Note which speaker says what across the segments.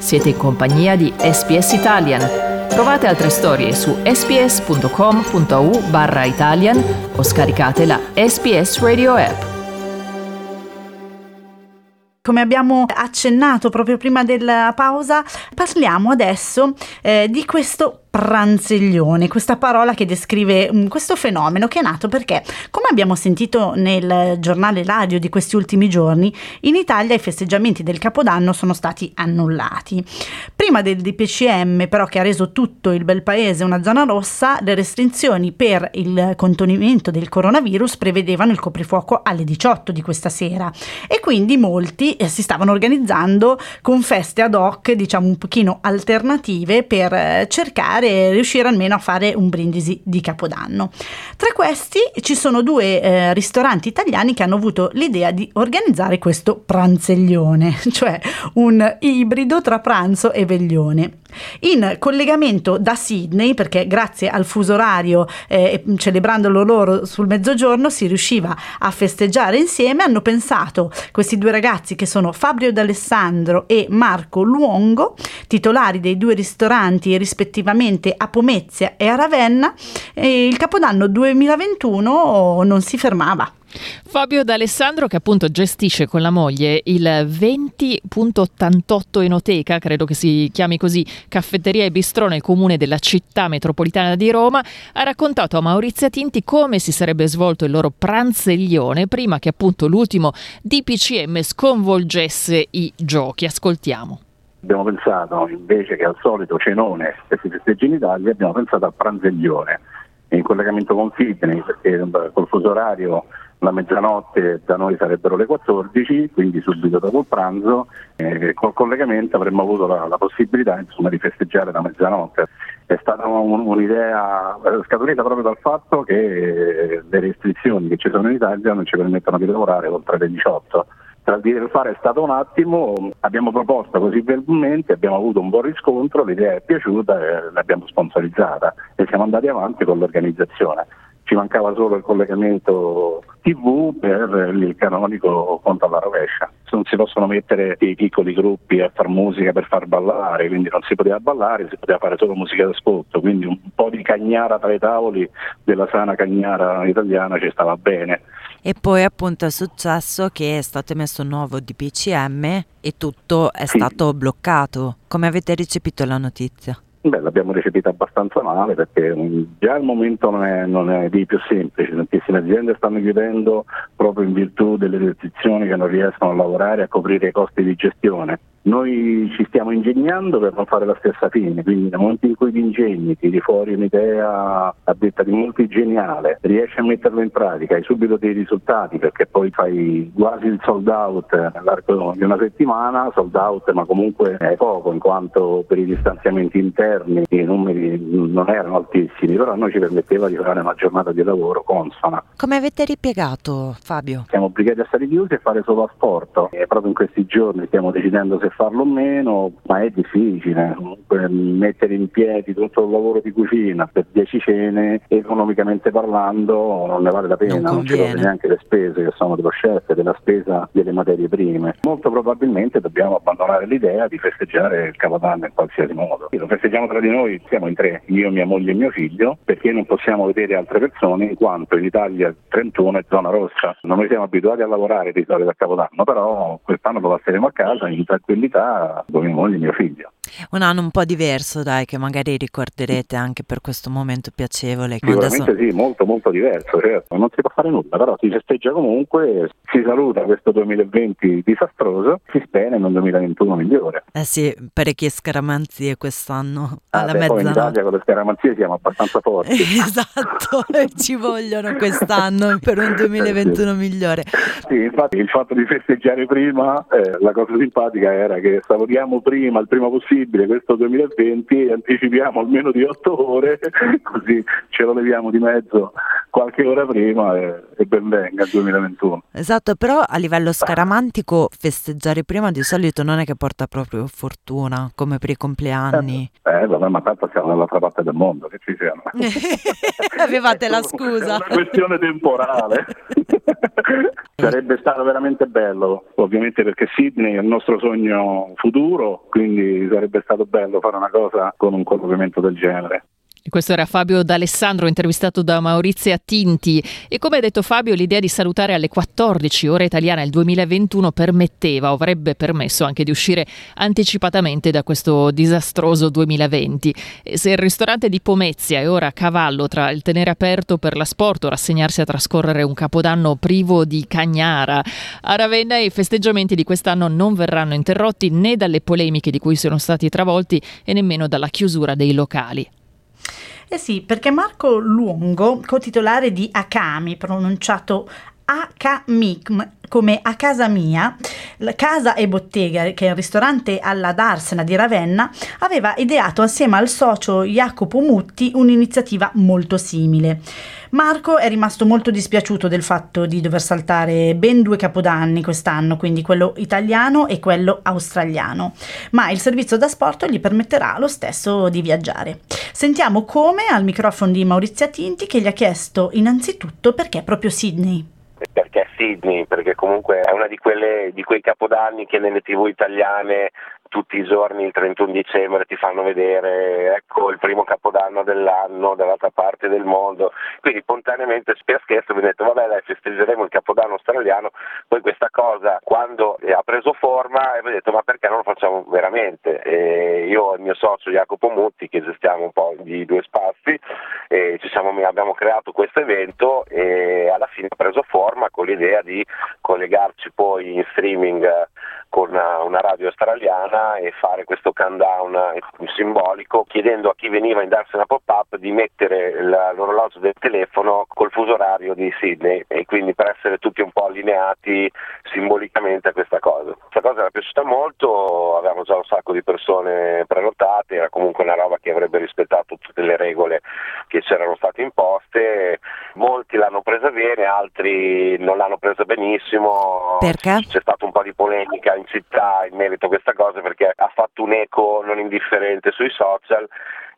Speaker 1: Siete in compagnia di SPS Italian. Trovate altre storie su sps.com.au/Italian o scaricate la SPS Radio app.
Speaker 2: Come abbiamo accennato proprio prima della pausa, parliamo adesso di questo pranzeglione, questa parola che descrive questo fenomeno che è nato perché, come abbiamo sentito nel giornale radio di questi ultimi giorni, in Italia i festeggiamenti del Capodanno sono stati annullati. Prima del DPCM, però, che ha reso tutto il bel paese una zona rossa, le restrizioni per il contenimento del coronavirus prevedevano il coprifuoco alle 18 di questa sera e quindi molti si stavano organizzando con feste ad hoc, diciamo un pochino alternative, per cercare riuscire almeno a fare un brindisi di Capodanno. Tra questi ci sono due ristoranti italiani che hanno avuto l'idea di organizzare questo pranzeglione, cioè un ibrido tra pranzo e veglione. In collegamento da Sydney, perché grazie al fuso orario, celebrandolo loro sul mezzogiorno, si riusciva a festeggiare insieme, hanno pensato questi due ragazzi che sono Fabio D'Alessandro e Marco Luongo, titolari dei due ristoranti rispettivamente a Pomezia e a Ravenna, e il Capodanno 2021 non si fermava.
Speaker 3: Fabio D'Alessandro, che appunto gestisce con la moglie il 20.88 Enoteca, credo che si chiami così, caffetteria e bistrò nel comune della città metropolitana di Roma, ha raccontato a Maurizia Tinti come si sarebbe svolto il loro pranzeglione prima che appunto l'ultimo DPCM sconvolgesse i giochi. Ascoltiamo.
Speaker 4: Abbiamo pensato, invece che al solito cenone che si festeggia in Italia, abbiamo pensato al pranzeglione in collegamento con Sydney, perché col fuso orario la mezzanotte da noi sarebbero le 14, quindi subito dopo il pranzo, col collegamento avremmo avuto la possibilità, insomma, di festeggiare la mezzanotte. È stata un'idea scaturita proprio dal fatto che le restrizioni che ci sono in Italia non ci permettono di lavorare oltre le 18. Tra il dire e il fare è stato un attimo, abbiamo proposto così verbalmente, abbiamo avuto un buon riscontro, l'idea è piaciuta e l'abbiamo sponsorizzata e siamo andati avanti con l'organizzazione. Ci mancava solo il collegamento TV per il canonico conto alla rovescia. Non si possono mettere dei piccoli gruppi a far musica per far ballare, quindi non si poteva ballare, si poteva fare solo musica d'ascolto, quindi un po' di cagnara tra i tavoli della sana cagnara italiana ci stava bene.
Speaker 5: E poi appunto è successo che è stato emesso un nuovo DPCM e tutto è stato bloccato. Come avete recepito la notizia?
Speaker 4: Beh, l'abbiamo recepita abbastanza male perché già il momento non è dei più semplici, tantissime aziende stanno chiudendo proprio in virtù delle restrizioni che non riescono a lavorare a coprire i costi di gestione. Noi ci stiamo ingegnando per non fare la stessa fine, quindi nel momento in cui ti ingegni, tiri fuori un'idea a detta di molti geniale, riesci a metterlo in pratica, hai subito dei risultati perché poi fai quasi il sold out nell'arco di una settimana, sold out ma comunque è poco in quanto per i distanziamenti interni i numeri non erano altissimi, però a noi ci permetteva di fare una giornata di lavoro consona.
Speaker 5: Come avete ripiegato, Fabio?
Speaker 4: Siamo obbligati a stare chiusi e fare solo asporto e proprio in questi giorni stiamo decidendo se farlo o meno, ma è difficile. Comunque mettere in piedi tutto il lavoro di cucina per 10 cene, economicamente parlando, non ne vale la pena, non ci sono neanche le spese che sono dello chef, della spesa delle materie prime. Molto probabilmente dobbiamo abbandonare l'idea di festeggiare il Capodanno in qualsiasi modo. Lo festeggiamo tra di noi, siamo in 3, io, mia moglie e mio figlio, perché non possiamo vedere altre persone in quanto in Italia 31 è zona rossa. Noi siamo abituati a lavorare di solito a Capodanno, però quest'anno lo passeremo a casa in tranquillità con mia moglie e mio figlio.
Speaker 5: Un anno un po' diverso, dai, che magari ricorderete anche per questo momento piacevole.
Speaker 4: Sicuramente sì, molto molto diverso, certo. Non si può fare nulla, però si festeggia comunque, si saluta questo 2020 disastroso, si spera in un 2021 migliore.
Speaker 5: Sì, parecchie scaramanzie quest'anno alla
Speaker 4: mezzanotte. Poi in Italia con le scaramanzie siamo abbastanza forti.
Speaker 5: Esatto, ci vogliono quest'anno per un 2021 migliore.
Speaker 4: Sì, infatti il fatto di festeggiare prima, la cosa simpatica era che salutiamo prima, il prima possibile, possibile questo 2020 e anticipiamo almeno di 8 ore, così ce lo leviamo di mezzo qualche ora prima e ben venga il 2021.
Speaker 5: Esatto, però a livello scaramantico festeggiare prima di solito non è che porta proprio fortuna, come per i compleanni.
Speaker 4: Vabbè, ma tanto siamo dall'altra parte del mondo, che ci siamo.
Speaker 5: Avevate la scusa.
Speaker 4: È una questione temporale. Sarebbe stato veramente bello, ovviamente, perché Sydney è il nostro sogno futuro, quindi sarebbe stato bello fare una cosa con un collegamento del genere.
Speaker 3: Questo era Fabio D'Alessandro, intervistato da Maurizia Tinti. E come ha detto Fabio, l'idea di salutare alle 14 ore italiane il 2021 permetteva o avrebbe permesso anche di uscire anticipatamente da questo disastroso 2020. E se il ristorante di Pomezia è ora a cavallo tra il tenere aperto per l'asport o rassegnarsi a trascorrere un capodanno privo di cagnara, a Ravenna i festeggiamenti di quest'anno non verranno interrotti né dalle polemiche di cui sono stati travolti e nemmeno dalla chiusura dei locali.
Speaker 2: Eh sì, perché Marco Luongo, cotitolare di Akami, pronunciato Akamik come a casa mia, la casa e bottega, che è il ristorante alla Darsena di Ravenna, aveva ideato assieme al socio Jacopo Mutti un'iniziativa molto simile. Marco è rimasto molto dispiaciuto del fatto di dover saltare ben 2 capodanni quest'anno, quindi quello italiano e quello australiano, ma il servizio da sport gli permetterà lo stesso di viaggiare. Sentiamo come al microfono di Maurizia Tinti, che gli ha chiesto innanzitutto perché proprio Sydney.
Speaker 6: Perché Sydney? Perché comunque è una di quei capodanni che nelle TV italiane tutti i giorni il 31 dicembre ti fanno vedere, ecco, il primo capodanno dell'anno dall'altra parte del mondo. Quindi spontaneamente, per scherzo, mi ho detto vabbè dai, festeggeremo il capodanno australiano. Poi questa cosa, quando ha preso forma, mi ho detto ma perché non lo facciamo veramente? E io e il mio socio Jacopo Mutti, che gestiamo un po' di 2 spazi, abbiamo creato questo evento e alla fine ha preso forma con l'idea di collegarci poi in streaming con una radio australiana e fare questo countdown simbolico, chiedendo a chi veniva in Darsena Pop-Up di mettere l'orologio del telefono col fuso orario di Sydney, e quindi per essere tutti un po' allineati simbolicamente a questa cosa. Questa cosa era piaciuta molto, avevamo già un sacco di persone prenotate, era comunque una roba che avrebbe rispettato tutte le regole che c'erano state imposte. Molti l'hanno presa bene, altri non l'hanno presa benissimo.
Speaker 5: Perché?
Speaker 6: C'è stata un po' di polemica in città in merito a questa cosa, perché ha fatto un eco non indifferente sui social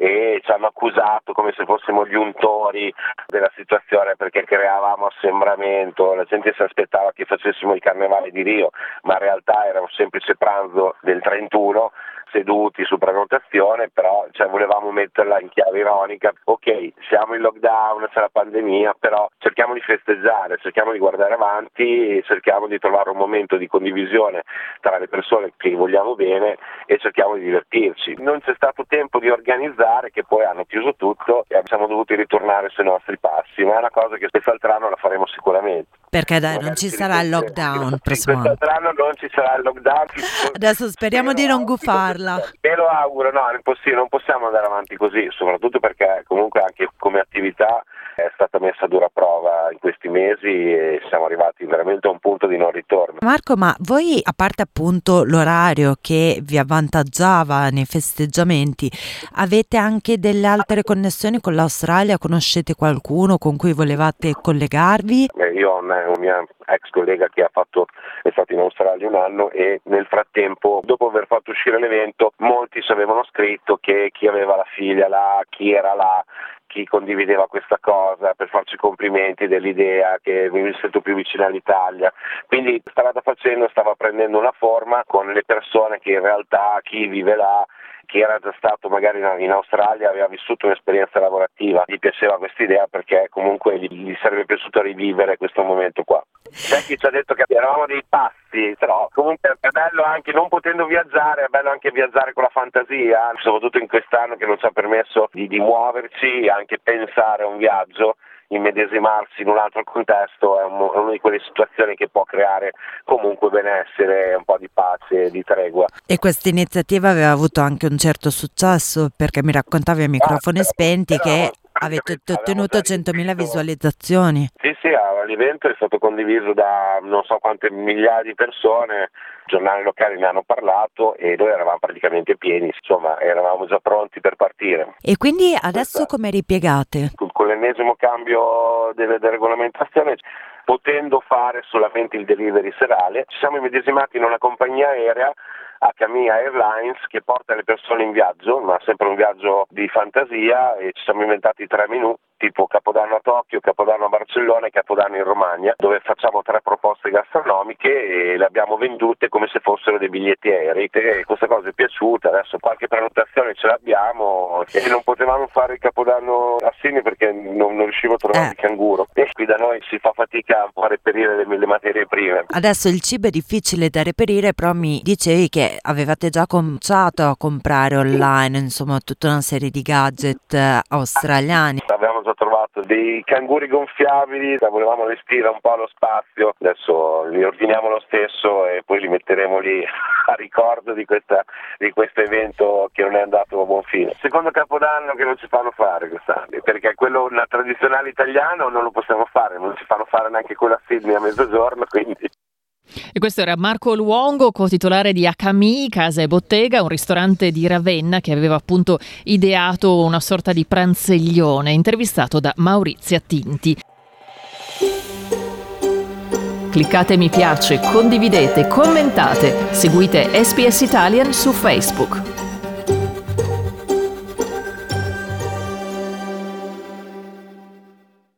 Speaker 6: e ci hanno accusato come se fossimo gli untori della situazione, perché creavamo assembramento, la gente si aspettava che facessimo il carnevale di Rio, ma in realtà era un semplice pranzo del 31 seduti su prenotazione, però volevamo metterla in chiave ironica. Ok, siamo in lockdown, c'è la pandemia, però cerchiamo di festeggiare, cerchiamo di guardare avanti, cerchiamo di trovare un momento di condivisione tra le persone che vogliamo bene e cerchiamo di divertirci. Non c'è stato tempo di organizzare, che poi hanno chiuso tutto e siamo dovuti ritornare sui nostri passi, ma è una cosa che quest'altro anno la faremo sicuramente.
Speaker 5: Perché dai, non ci sarà il lockdown prossimo anno.
Speaker 6: Quest'altro anno non ci sarà il lockdown.
Speaker 5: Adesso speriamo di non gufarla.
Speaker 6: Me lo auguro, no, non possiamo andare avanti così, soprattutto perché comunque anche come attività è stata messa a dura prova in questi mesi e siamo arrivati veramente a un punto di non ritorno.
Speaker 5: Marco, ma voi, a parte appunto l'orario che vi avvantaggiava nei festeggiamenti, avete anche delle altre connessioni con l'Australia? Conoscete qualcuno con cui volevate collegarvi?
Speaker 6: Io ho una mia ex collega che è stato in Australia un anno, e nel frattempo, dopo aver fatto uscire l'evento, molti ci avevano scritto che chi aveva la figlia là, chi era là, chi condivideva questa cosa per farci complimenti dell'idea che mi sento più vicino all'Italia. Quindi strada facendo stava prendendo una forma con le persone che in realtà, chi vive là, chi era già stato magari in Australia, aveva vissuto un'esperienza lavorativa, gli piaceva questa idea perché comunque gli sarebbe piaciuto rivivere questo momento qua. C'è chi ci ha detto che eravamo dei pazzi, però comunque è bello anche, non potendo viaggiare, è bello anche viaggiare con la fantasia, soprattutto in quest'anno che non ci ha permesso di muoverci, anche pensare a un viaggio, immedesimarsi in un altro contesto è una di quelle situazioni che può creare comunque benessere, un po' di pace, di tregua.
Speaker 5: E questa iniziativa aveva avuto anche un certo successo, perché mi raccontavi a microfoni spenti che avete ottenuto 100.000 visualizzazioni.
Speaker 6: Sì, l'evento è stato condiviso da non so quante migliaia di persone, giornali locali ne hanno parlato e noi eravamo praticamente pieni, insomma eravamo già pronti per partire.
Speaker 5: E quindi adesso come ripiegate?
Speaker 6: Con l'ennesimo cambio delle regolamentazioni, potendo fare solamente il delivery serale, ci siamo immedesimati in una compagnia aerea, HMI Airlines, che porta le persone in viaggio, ma sempre un viaggio di fantasia, e ci siamo inventati 3 menù, tipo Capodanno a Tokyo, Capodanno a Barcellona e Capodanno in Romagna, dove facciamo 3 proposte gastronomiche e le abbiamo vendute come se fossero dei biglietti aerei. E questa cosa è piaciuta, adesso qualche prenotazione ce l'abbiamo e non potevamo fare il Capodanno a Sydney perché non riuscivo a trovare il canguro, e qui da noi si fa fatica un po' a reperire le materie prime.
Speaker 5: Adesso il cibo è difficile da reperire, però mi dicevi che avevate già cominciato a comprare online, insomma, tutta una serie di gadget australiani.
Speaker 6: Abbiamo già trovato dei canguri gonfiabili, volevamo allestire un po' lo spazio, adesso li ordiniamo lo stesso e poi li metteremo lì a ricordo di questo evento che non è andato a buon fine. Secondo Capodanno che non ci fanno fare quest'anno, perché quello tradizionale italiano non lo possiamo fare, non ci fanno fare neanche quello a Sydney a mezzogiorno, quindi...
Speaker 3: E questo era Marco Luongo, co-titolare di HMI, Casa e Bottega, un ristorante di Ravenna che aveva appunto ideato una sorta di pranzeglione, intervistato da Maurizia Tinti.
Speaker 1: Cliccate mi piace, condividete, commentate, seguite SPS Italian su Facebook.